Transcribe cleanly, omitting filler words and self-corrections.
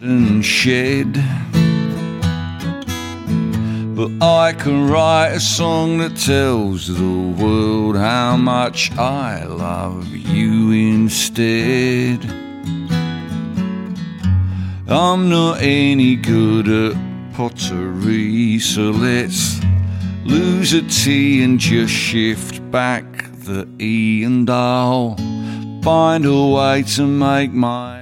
and shed. But I can write a song that tells the world how much I love you instead. I'm not any good at pottery, so let's lose a T and just shift back the E, and I'll find a way to make my